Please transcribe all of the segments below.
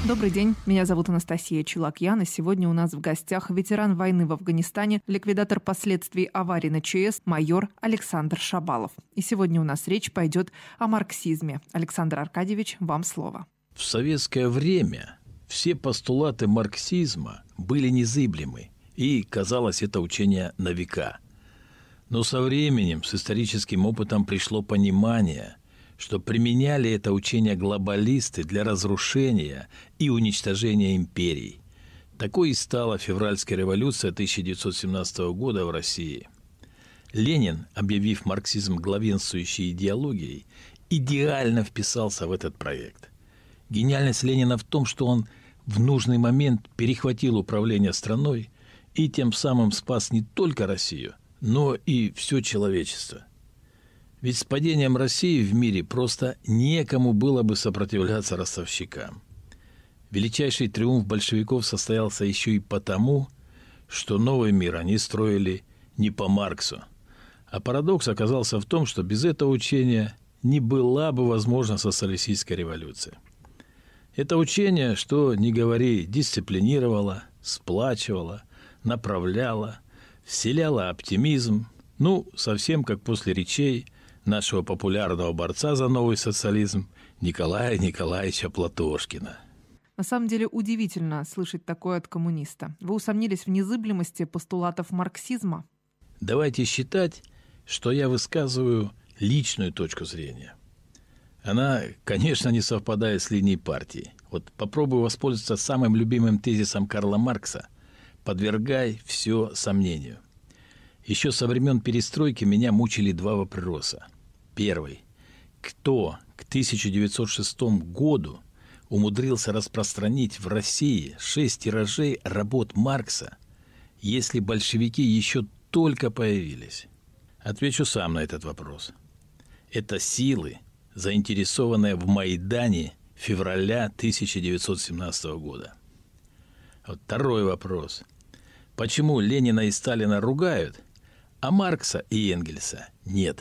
Добрый день, меня зовут Анастасия Челакьян, и сегодня у нас в гостях ветеран войны в Афганистане, ликвидатор последствий аварии на ЧАЭС, майор Александр Шабалов. И сегодня у нас речь пойдет о марксизме. Александр Аркадьевич, вам слово. В советское время все постулаты марксизма были незыблемы, и, казалось, это учение на века. Но со временем, с историческим опытом пришло понимание, что применяли это учение глобалисты для разрушения и уничтожения империй. Такой и стала февральская революция 1917 года в России. Ленин, объявив марксизм главенствующей идеологией, идеально вписался в этот проект. Гениальность Ленина в том, что он в нужный момент перехватил управление страной и тем самым спас не только Россию, но и все человечество. Ведь с падением России в мире просто некому было бы сопротивляться ростовщикам. Величайший триумф большевиков состоялся еще и потому, что новый мир они строили не по Марксу. А парадокс оказался в том, что без этого учения не была бы возможна социалистическая революция. Это учение, что ни говори, дисциплинировало, сплачивало, направляло, вселяло оптимизм, совсем как после речей нашего популярного борца за новый социализм Николая Николаевича Платошкина. На самом деле удивительно слышать такое от коммуниста. Вы усомнились в незыблемости постулатов марксизма? Давайте считать, что я высказываю личную точку зрения. Она, конечно, не совпадает с линией партии. Попробую воспользоваться самым любимым тезисом Карла Маркса: «Подвергай все сомнению». Еще со времен перестройки меня мучили два вопроса. Первый. Кто к 1906 году умудрился распространить в России 6 тиражей работ Маркса, если большевики еще только появились? Отвечу сам на этот вопрос. Это силы, заинтересованные в Майдане февраля 1917 года. Второй вопрос. Почему Ленина и Сталина ругают, а Маркса и Энгельса нет?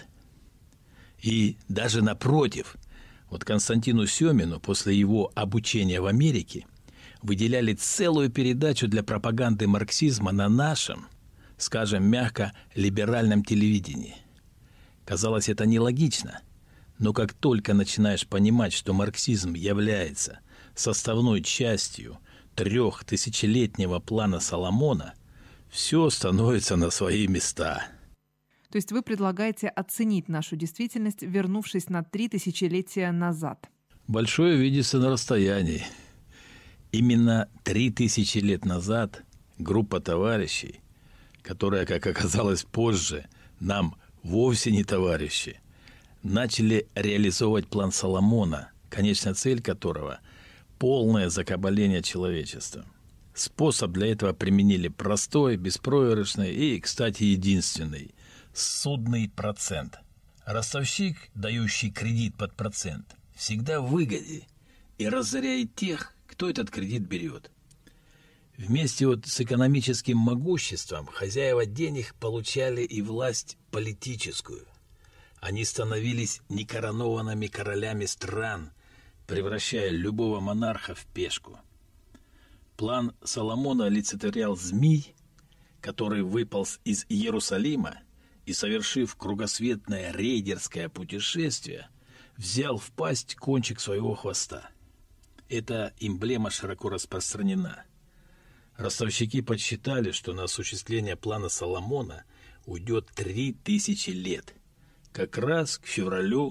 И даже напротив, Константину Семину после его обучения в Америке выделяли целую передачу для пропаганды марксизма на нашем, скажем мягко, либеральном телевидении. Казалось, это нелогично, но как только начинаешь понимать, что марксизм является составной частью 3000-летнего плана Соломона, все становится на свои места. То есть вы предлагаете оценить нашу действительность, вернувшись на 3 тысячелетия назад? Большое видится на расстоянии. Именно 3000 лет назад группа товарищей, которая, как оказалось позже, нам вовсе не товарищи, начали реализовывать план Соломона, конечная цель которого – полное закабаление человечества. Способ для этого применили простой, беспроигрышный и, кстати, единственный – судный процент. Ростовщик, дающий кредит под процент, всегда в выгоде и разоряет тех, кто этот кредит берет. Вместе с экономическим могуществом хозяева денег получали и власть политическую. Они становились некоронованными королями стран, превращая любого монарха в пешку. План Соломона олицетворял змей, который выполз из Иерусалима и, совершив кругосветное рейдерское путешествие, взял в пасть кончик своего хвоста. Эта эмблема широко распространена. Ростовщики подсчитали, что на осуществление плана Соломона уйдет 3000 лет, как раз к февралю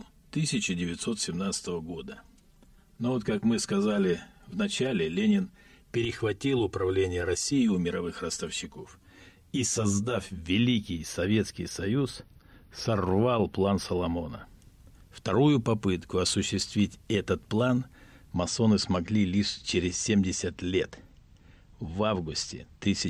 1917 года. Но как мы сказали в начале, Ленин перехватил управление Россией у мировых ростовщиков и, создав Великий Советский Союз, сорвал план Соломона. Вторую попытку осуществить этот план масоны смогли лишь через 70 лет, в августе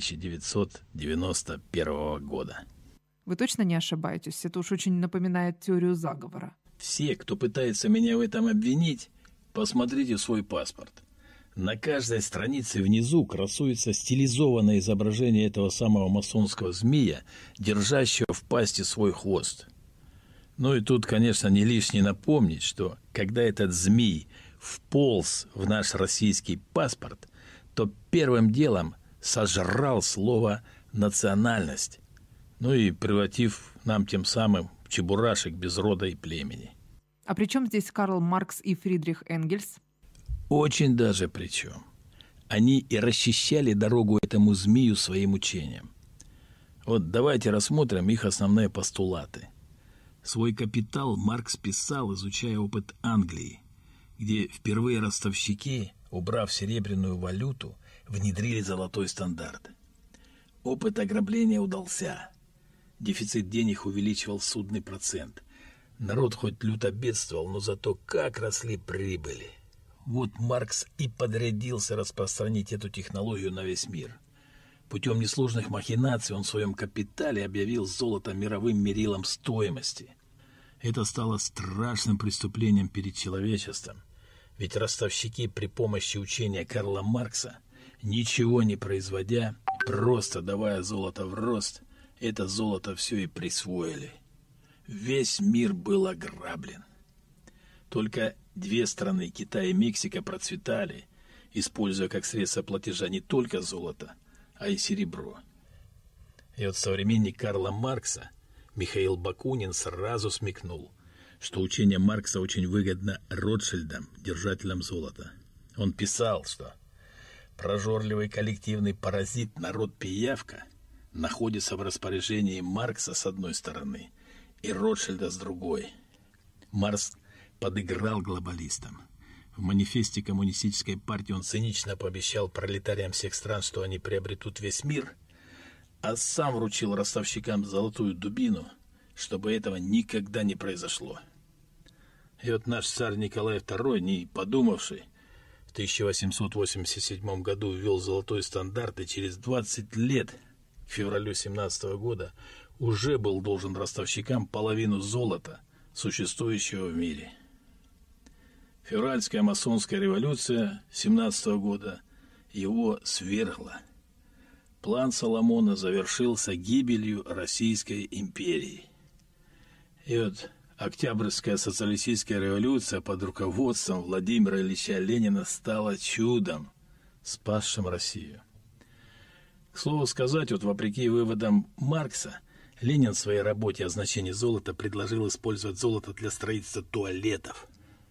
1991 года. Вы точно не ошибаетесь? Это уж очень напоминает теорию заговора. Все, кто пытается меня в этом обвинить, посмотрите свой паспорт. На каждой странице внизу красуется стилизованное изображение этого самого масонского змея, держащего в пасти свой хвост. И тут, конечно, не лишне напомнить, что когда этот змей вполз в наш российский паспорт, то первым делом сожрал слово «национальность», ну и превратив нам тем самым в чебурашек без рода и племени. А при чем здесь Карл Маркс и Фридрих Энгельс? Очень даже при чем. Они и расчищали дорогу этому змею своим учением. Вот давайте рассмотрим их основные постулаты. Свой «Капитал» Маркс писал, изучая опыт Англии, где впервые ростовщики, убрав серебряную валюту, внедрили золотой стандарт. Опыт ограбления удался. Дефицит денег увеличивал судный процент. Народ хоть люто бедствовал, но зато как росли прибыли. Вот Маркс и подрядился распространить эту технологию на весь мир. Путем несложных махинаций он в своем «Капитале» объявил золото мировым мерилом стоимости. Это стало страшным преступлением перед человечеством, ведь ростовщики при помощи учения Карла Маркса, ничего не производя, просто давая золото в рост, это золото все и присвоили. Весь мир был ограблен. Только две страны, Китай и Мексика, процветали, используя как средство платежа не только золото, а и серебро. И вот современник Карла Маркса Михаил Бакунин сразу смекнул, что учение Маркса очень выгодно Ротшильдам, держателям золота. Он писал, что прожорливый коллективный паразит народ-пиявка находится в распоряжении Маркса с одной стороны и Ротшильда с другой. Маркс подыграл глобалистам. В манифесте коммунистической партии он цинично пообещал пролетариям всех стран, что они приобретут весь мир, а сам вручил ростовщикам золотую дубину, чтобы этого никогда не произошло. И вот наш царь Николай II, не подумавший, в 1887 году ввел золотой стандарт, и через 20 лет, к февралю 17 года, уже был должен ростовщикам половину золота, существующего в мире. Февральская масонская революция 17 года его свергла. План Соломона завершился гибелью Российской империи. И вот Октябрьская социалистическая революция под руководством Владимира Ильича Ленина стала чудом, спасшим Россию. К слову сказать, вот вопреки выводам Маркса, Ленин в своей работе о значении золота предложил использовать золото для строительства туалетов.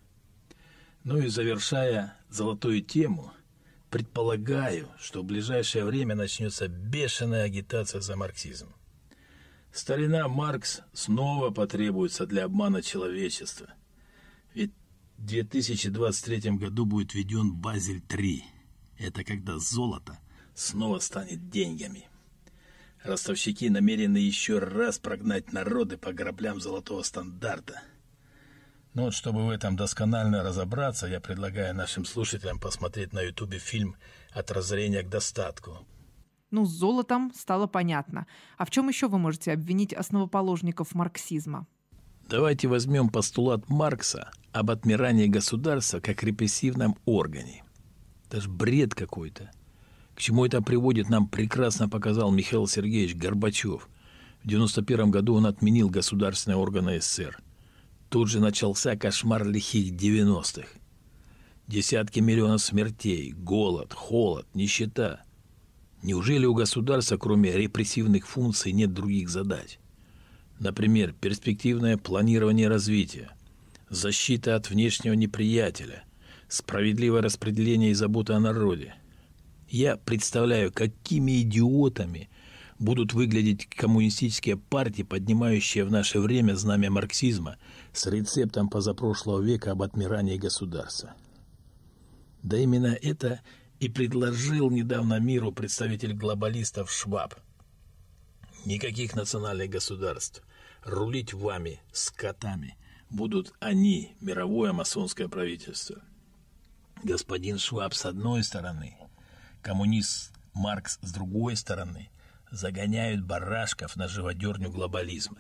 Ну и завершая золотую тему, предполагаю, что в ближайшее время начнется бешеная агитация за марксизм. Старина Маркс снова потребуется для обмана человечества. Ведь в 2023 году будет введен Базель-3. Это когда золото снова станет деньгами. Ростовщики намерены еще раз прогнать народы по граблям золотого стандарта. Но вот чтобы в этом досконально разобраться, я предлагаю нашим слушателям посмотреть на Ютубе фильм «От разорения к достатку». Ну, с золотом стало понятно. А в чем еще вы можете обвинить основоположников марксизма? Давайте возьмем постулат Маркса об отмирании государства как репрессивном органе. Это ж бред какой-то. К чему это приводит, нам прекрасно показал Михаил Сергеевич Горбачев. В 1991 году он отменил государственные органы СССР. Тут же начался кошмар лихих 90-х. Десятки миллионов смертей, голод, холод, нищета. Неужели у государства, кроме репрессивных функций, нет других задач? Например, перспективное планирование развития, защита от внешнего неприятеля, справедливое распределение и забота о народе. Я представляю, какими идиотами будут выглядеть коммунистические партии, поднимающие в наше время знамя марксизма с рецептом позапрошлого века об отмирании государства. Да именно это и предложил недавно миру представитель глобалистов Шваб. Никаких национальных государств. Рулить вами, скотами, будут они, мировое масонское правительство. Господин Шваб с одной стороны, коммунист Маркс с другой стороны, загоняют барашков на живодерню глобализма.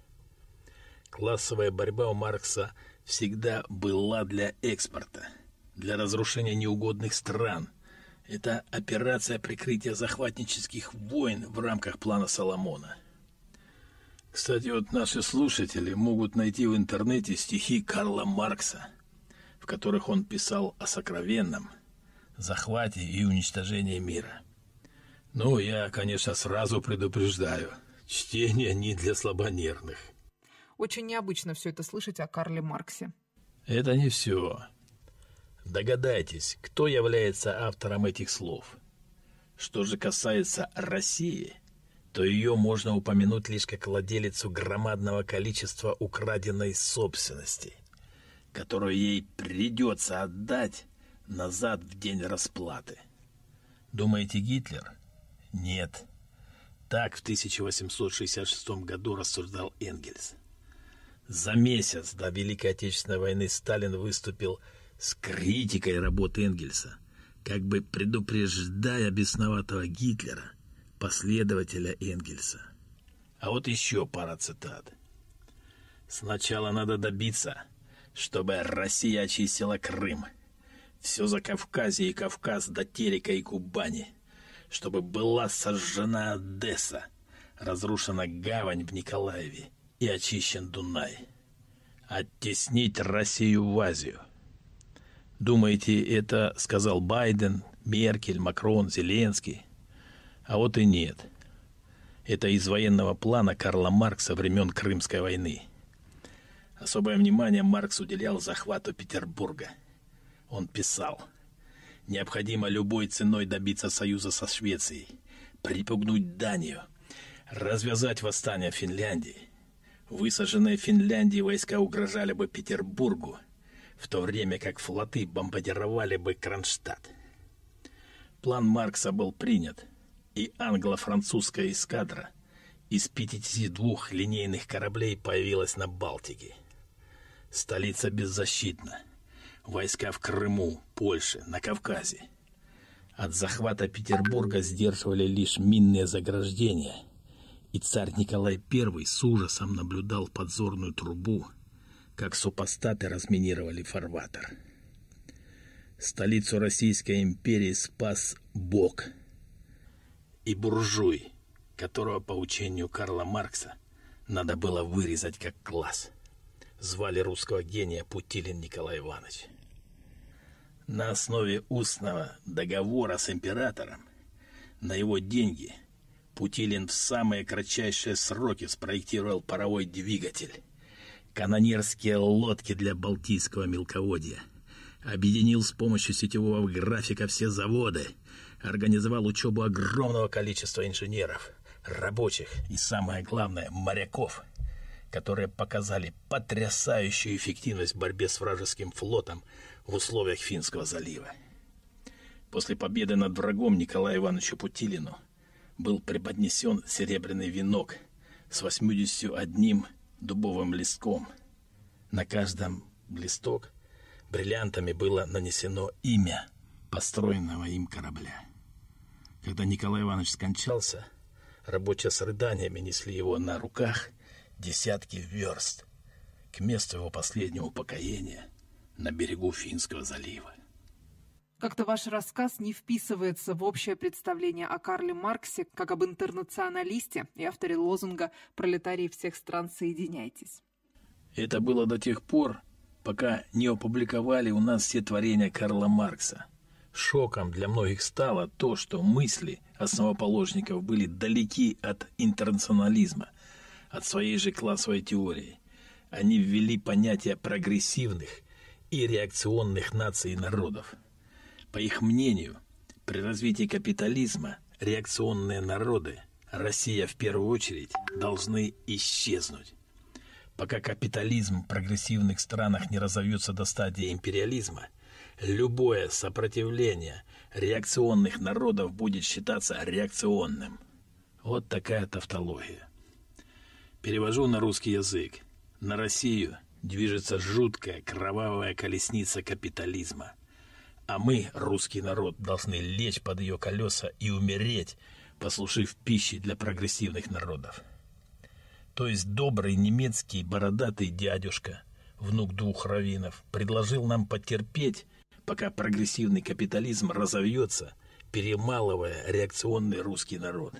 Классовая борьба у Маркса всегда была для экспорта, для разрушения неугодных стран. Это операция прикрытия захватнических войн в рамках плана Соломона. Кстати, вот наши слушатели могут найти в интернете стихи Карла Маркса. в которых он писал о сокровенном захвате и уничтожении мира. Ну, я, конечно, сразу предупреждаю, чтение не для слабонервных. Очень необычно все это слышать о Карле Марксе. Это не все. Догадайтесь, кто является автором этих слов. Что же касается России, то ее можно упомянуть лишь как владелицу громадного количества украденной собственности, которую ей придется отдать назад в день расплаты. Думаете, Гитлер? Нет. Так в 1866 году рассуждал Энгельс. За месяц до Великой Отечественной войны Сталин выступил с критикой работы Энгельса, как бы предупреждая бесноватого Гитлера, последователя Энгельса. А вот еще пара цитат. «Сначала надо добиться, чтобы Россия очистила Крым, все Закавказье и Кавказ до Терека и Кубани, чтобы была сожжена Одесса, разрушена гавань в Николаеве и очищен Дунай. Оттеснить Россию в Азию». Думаете, это сказал Байден, Меркель, Макрон, Зеленский? А вот и нет. Это из военного плана Карла Маркса времен Крымской войны. Особое внимание Маркс уделял захвату Петербурга. Он писал: «Необходимо любой ценой добиться союза со Швецией, припугнуть Данию, развязать восстание в Финляндии. Высаженные в Финляндии войска угрожали бы Петербургу, в то время как флоты бомбардировали бы Кронштадт». План Маркса был принят, и англо-французская эскадра из 52 линейных кораблей появилась на Балтике. Столица беззащитна. Войска в Крыму, Польше, на Кавказе. От захвата Петербурга сдерживали лишь минные заграждения, и царь Николай I с ужасом наблюдал в подзорную трубу, как супостаты разминировали фарватер. Столицу Российской империи спас Бог. И буржуй, которого по учению Карла Маркса надо было вырезать как класс, звали русского гения Путилин Николай Иванович. На основе устного договора с императором на его деньги Путилин в самые кратчайшие сроки спроектировал паровой двигатель, канонерские лодки для Балтийского мелководья, объединил с помощью сетевого графика все заводы, организовал учебу огромного количества инженеров, рабочих и, самое главное, моряков, которые показали потрясающую эффективность в борьбе с вражеским флотом в условиях Финского залива. После победы над врагом Николаю Ивановичу Путилину был преподнесен серебряный венок с 81 дубовым листком. На каждом листок бриллиантами было нанесено имя построенного им корабля. Когда Николай Иванович скончался, рабочие с рыданиями несли его на руках десятки верст к месту его последнего упокоения на берегу Финского залива. Как-то ваш рассказ не вписывается в общее представление о Карле Марксе как об интернационалисте и авторе лозунга «Пролетарии всех стран, соединяйтесь». Это было до тех пор, пока не опубликовали у нас все творения Карла Маркса. Шоком для многих стало то, что мысли основоположников были далеки от интернационализма, от своей же классовой теории. Они ввели понятие прогрессивных и реакционных наций и народов. По их мнению, при развитии капитализма реакционные народы, Россия в первую очередь, должны исчезнуть. Пока капитализм в прогрессивных странах не разовьется до стадии империализма, любое сопротивление реакционных народов будет считаться реакционным. Вот такая тавтология. Перевожу на русский язык. На Россию движется жуткая кровавая колесница капитализма. А мы, русский народ, должны лечь под ее колеса и умереть, послужив пищей для прогрессивных народов. То есть добрый немецкий бородатый дядюшка, внук 2 раввинов, предложил нам потерпеть, пока прогрессивный капитализм разовьется, перемалывая реакционный русский народ.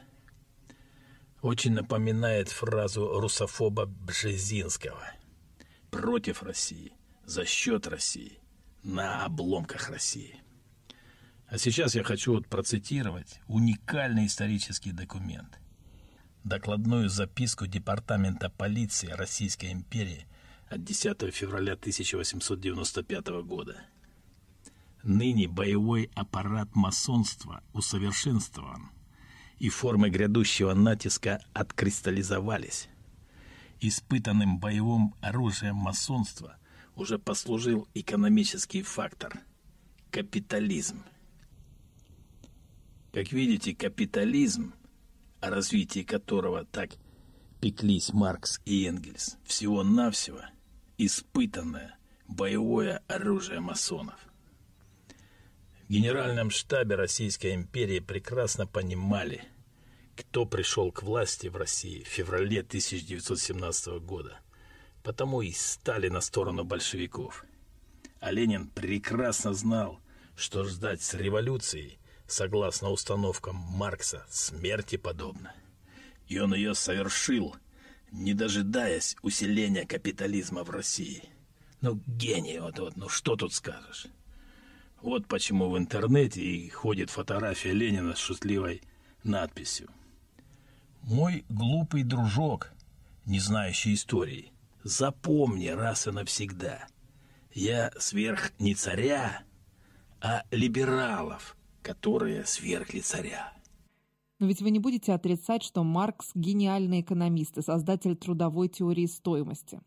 Очень напоминает фразу русофоба Бжезинского: «Против России, за счет России, на обломках России. А сейчас я хочу процитировать уникальный исторический документ. Докладную записку Департамента полиции Российской империи от 10 февраля 1895 года. Ныне боевой аппарат масонства усовершенствован, и формы грядущего натиска откристаллизовались. Испытанным боевым оружием масонства уже послужил экономический фактор – капитализм. Как видите, капитализм, о развитии которого так пеклись Маркс и Энгельс, всего-навсего испытанное боевое оружие масонов. В Генеральном штабе Российской империи прекрасно понимали, кто пришел к власти в России в феврале 1917 года. Потому и стали на сторону большевиков. А Ленин прекрасно знал, что ждать с революцией, согласно установкам Маркса, смерти подобно. И он ее совершил, не дожидаясь усиления капитализма в России. Ну, гений вот, ну что тут скажешь? Вот почему в интернете и ходит фотография Ленина с шутливой надписью. «Мой глупый дружок, не знающий истории, запомни раз и навсегда, я сверх не царя, а либералов, которые свергли царя». Но ведь вы не будете отрицать, что Маркс – гениальный экономист и создатель трудовой теории стоимости.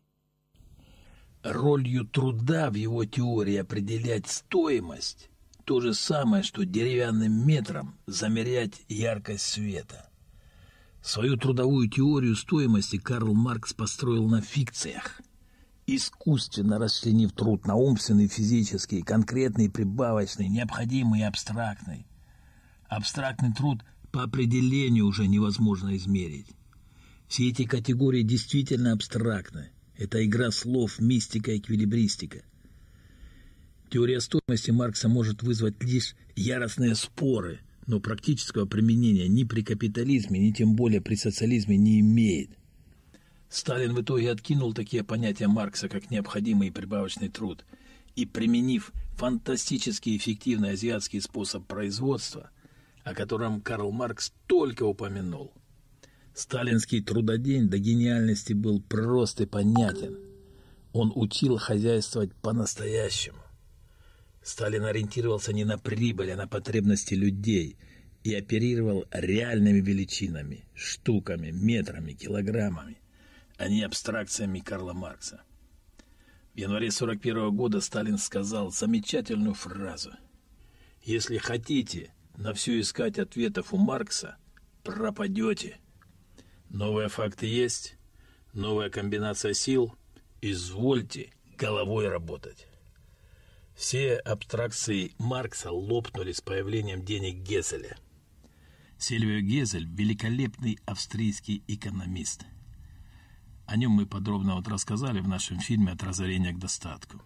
Ролью труда в его теории определять стоимость – то же самое, что деревянным метром замерять яркость света. Свою трудовую теорию стоимости Карл Маркс построил на фикциях, искусственно расчленив труд на умственный, физический, конкретный, прибавочный, необходимый и абстрактный. Абстрактный труд по определению уже невозможно измерить. Все эти категории действительно абстрактны. Это игра слов, мистика, эквилибристика. Теория стоимости Маркса может вызвать лишь яростные споры, но практического применения ни при капитализме, ни тем более при социализме не имеет. Сталин в итоге откинул такие понятия Маркса, как необходимый и прибавочный труд, и, применив фантастически эффективный азиатский способ производства, о котором Карл Маркс только упомянул, сталинский трудодень до гениальности был прост и понятен. Он учил хозяйствовать по-настоящему. Сталин ориентировался не на прибыль, а на потребности людей и оперировал реальными величинами, штуками, метрами, килограммами, а не абстракциями Карла Маркса. В январе 1941 года Сталин сказал замечательную фразу: «Если хотите на все искать ответов у Маркса, пропадете. Новые факты есть, новая комбинация сил, извольте головой работать». Все абстракции Маркса лопнули с появлением денег Гезеля. Сильвио Гезель – великолепный австрийский экономист. О нем мы подробно рассказали в нашем фильме «От разорения к достатку».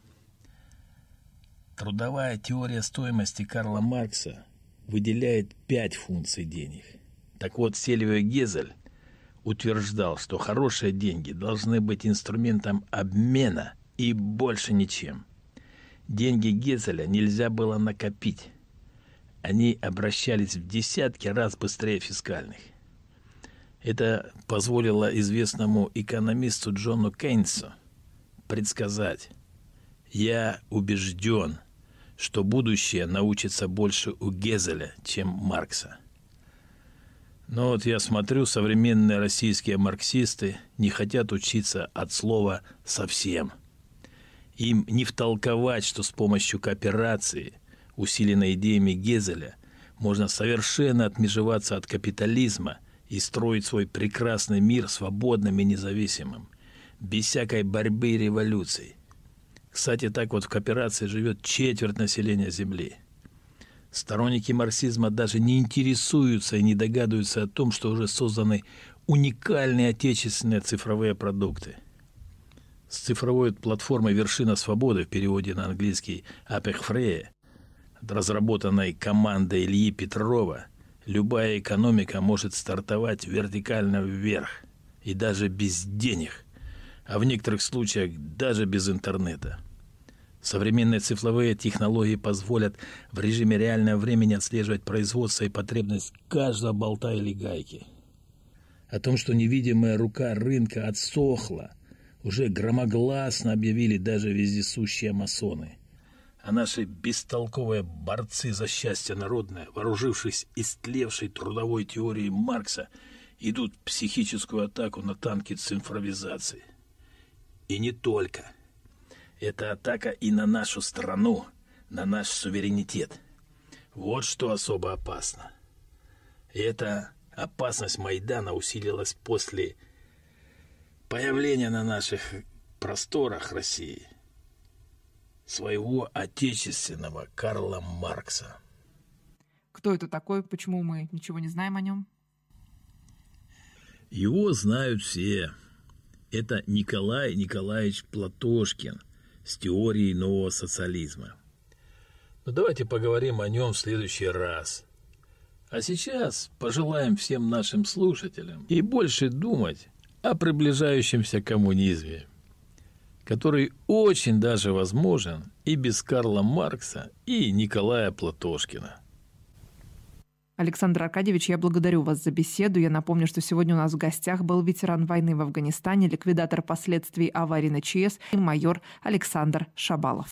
Трудовая теория стоимости Карла Маркса выделяет 5 функций денег. Так вот, Сильвио Гезель утверждал, что хорошие деньги должны быть инструментом обмена и больше ничем. Деньги Гезеля нельзя было накопить. Они обращались в десятки раз быстрее фискальных. Это позволило известному экономисту Джону Кейнсу предсказать: «Я убежден, что будущее научится больше у Гезеля, чем Маркса». Но вот я смотрю, современные российские марксисты не хотят учиться от слова «совсем». Им не втолковать, что с помощью кооперации, усиленной идеями Гезеля, можно совершенно отмежеваться от капитализма и строить свой прекрасный мир свободным и независимым, без всякой борьбы и революций. Кстати, так вот в кооперации живет четверть населения Земли. Сторонники марксизма даже не интересуются и не догадываются о том, что уже созданы уникальные отечественные цифровые продукты. С цифровой платформой «Вершина свободы» в переводе на английский «Апехфрея», разработанной командой Ильи Петрова, любая экономика может стартовать вертикально вверх и даже без денег, а в некоторых случаях даже без интернета. Современные цифровые технологии позволят в режиме реального времени отслеживать производство и потребность каждого болта или гайки. О том, что невидимая рука рынка отсохла, уже громогласно объявили даже вездесущие масоны. А наши бестолковые борцы за счастье народное, вооружившись истлевшей трудовой теорией Маркса, идут в психическую атаку на танки цифровизации. И не только. Это атака и на нашу страну, на наш суверенитет. Вот что особо опасно. И эта опасность Майдана усилилась после появления на наших просторах России своего отечественного Карла Маркса. Кто это такой? Почему мы ничего не знаем о нем? Его знают все. Это Николай Николаевич Платошкин с теорией нового социализма. Но давайте поговорим о нем в следующий раз. А сейчас пожелаем всем нашим слушателям и больше думать о приближающемся коммунизме, который очень даже возможен и без Карла Маркса и Николая Платошкина. Александр Аркадьевич, я благодарю вас за беседу. Я напомню, что сегодня у нас в гостях был ветеран войны в Афганистане, ликвидатор последствий аварии на ЧАЭС и майор Александр Шабалов.